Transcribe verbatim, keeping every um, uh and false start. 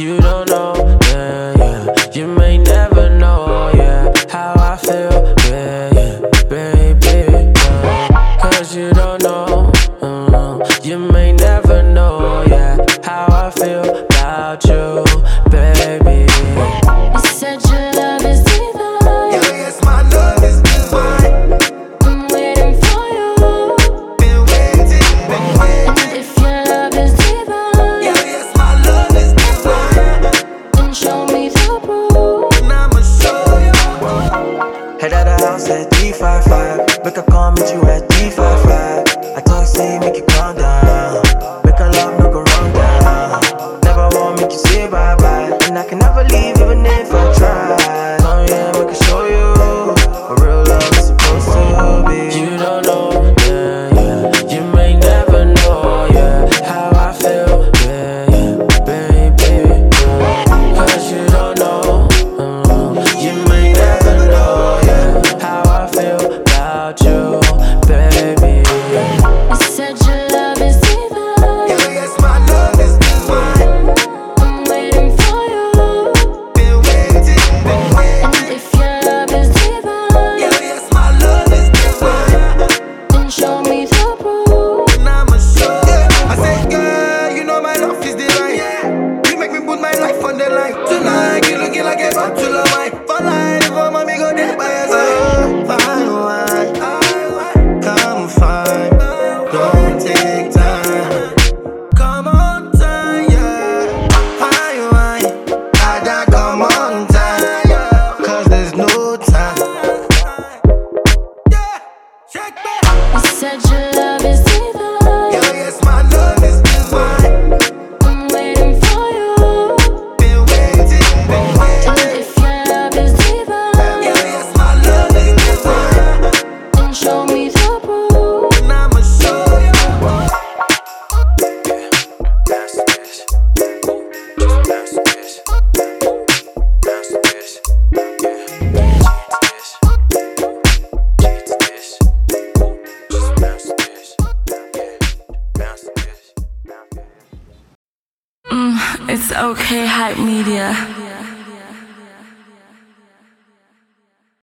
You don't know, yeah, yeah. You may never know, yeah, how I feel, yeah, yeah, baby, yeah. Cause you don't know, uh, you may never know, yeah, how I feel about you, baby. You said your love is divine. Yeah, yes, my love is divine. I'm waiting for you. Been waiting, been waiting. And if your love is divine, Yeah, yes, my love is divine. then show me the proof. And I'ma show you. Head out the house at three five five. Make a call, meet you at three five five. I talk, say, make you calm down. Make a love, no go wrong down. Never want make you say bye bye. And I can never leave even if I try. Come here, make I show you what real love is supposed to be. You don't know, yeah, yeah. You may never know, yeah, how I feel, yeah, yeah, baby, yeah. Cause you don't know, uh, you may never know, yeah, how I feel about you, baby. You said your love is divine. Yeah, yes, my love is divine. I'm waiting for you. Been waiting, been waiting. And if your love is divine, Yeah, yes, my love is divine. then show me the proof. And I'ma show you. I said, girl, you know my love is divine. You make me put my life on the line. Tonight, you looking like a bottle of wine. For life, for mommy, go there by your side. Fine wine, come fine. Don't take time. Come on time, yeah. Fine wine, I come on time, yeah. Cause there's no time. Yeah, shake back. You said your love is divine. Yeah, yes, my love is divine. I'm waiting for you. Been waiting, been And waiting. if your love is divine, Yeah, yes, my love is divine. then show me the proof. And I'ma show you. It's okay, hype media.